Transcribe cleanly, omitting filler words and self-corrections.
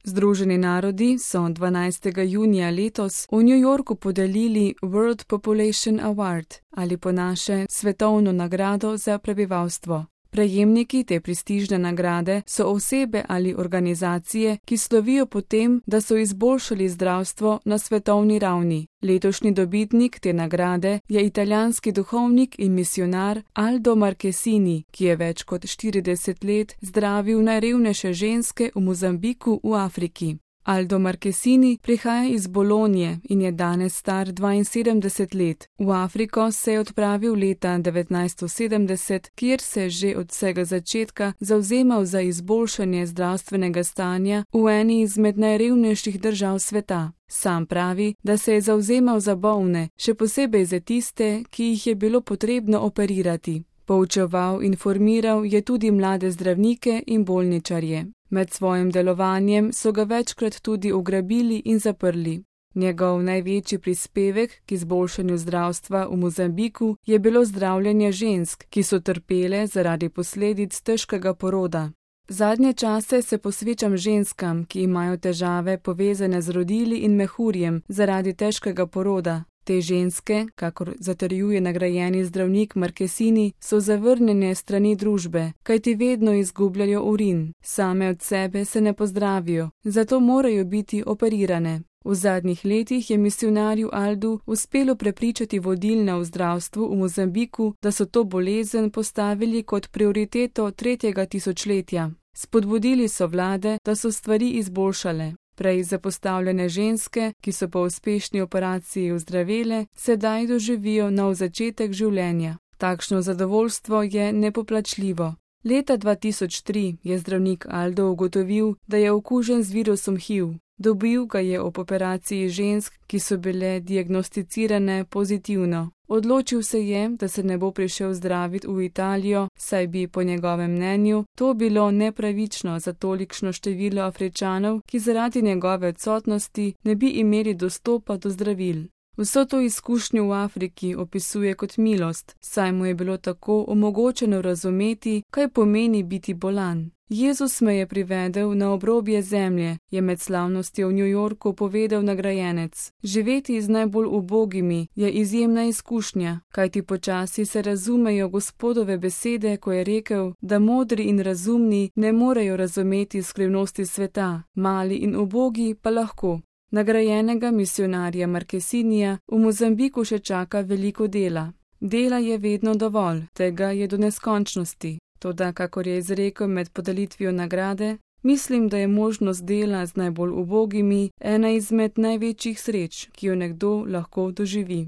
Združeni narodi so 12. junija letos v New Yorku podelili World Population Award ali po naše svetovno nagrado za prebivalstvo. Prejemniki te prestižne nagrade so osebe ali organizacije, ki slovijo po tem, da so izboljšali zdravstvo na svetovni ravni. Letošnji dobitnik te nagrade je italijanski duhovnik in misijonar Aldo Marchesini, ki je več kot 40 let zdravil najrevnejše ženske v Mozambiku v Afriki. Aldo Marchesini prihaja iz Bolonje in je danes star 72 let. V Afriko se je odpravil leta 1970, kjer se že od vsega začetka zavzemal za izboljšanje zdravstvenega stanja v eni izmed najrevnejših držav sveta. Sam pravi, da se je zavzemal za bolne, še posebej za tiste, ki jih je bilo potrebno operirati. Poučeval in formiral je tudi mlade zdravnike in bolničarje. Med svojim delovanjem so ga večkrat tudi ugrabili in zaprli. Njegov največji prispevek k izboljšanju zdravstva v Mozambiku je bilo zdravljenje žensk, ki so trpele zaradi posledic težkega poroda. Zadnje čase se posvečam ženskam, ki imajo težave povezane z rodili in mehurjem zaradi težkega poroda. Te ženske, kakor zatrjuje nagrajeni zdravnik Marchesini, so zavrnjene strani družbe, kajti vedno izgubljajo urin, same od sebe se ne pozdravijo, zato morajo biti operirane. V zadnjih letih je misijonarju Aldu uspelo prepričati vodilne v zdravstvu v Mozambiku, da so to bolezen postavili kot prioriteto 3. tisočletja. Spodbudili so vlade, da so stvari izboljšale. Prej zapostavljene ženske, ki so po uspešni operaciji ozdravele, sedaj doživijo nov začetek življenja. Takšno zadovoljstvo je nepoplačljivo. Leta 2003 je zdravnik Aldo ugotovil, da je okužen z virusom HIV. Dobil ga je ob operaciji žensk, ki so bile diagnosticirane pozitivno. Odločil se je, da se ne bo prišel zdraviti v Italijo, saj bi po njegovem mnenju to bilo nepravično za tolikšno število Afričanov, ki zaradi njegove odsotnosti ne bi imeli dostopa do zdravil. Vso to izkušnjo v Afriki opisuje kot milost, saj mu je bilo tako omogočeno razumeti, kaj pomeni biti bolan. Jezus me je privedel na obrobje zemlje, je med slavnostjo v New Yorku povedal nagrajenec. Živeti z najbolj ubogimi je izjemna izkušnja, kajti počasi se razumejo Gospodove besede, ko je rekel, da modri in razumni ne morejo razumeti skrivnosti sveta, mali in ubogi pa lahko. Nagrajenega misijonarja Marchesinija v Mozambiku še čaka veliko dela. Dela je vedno dovolj, tega je do neskončnosti. Toda, kakor je izrekel med podelitvijo nagrade, mislim, da je možnost dela z najbolj ubogimi ena izmed največjih sreč, ki jo nekdo lahko doživi.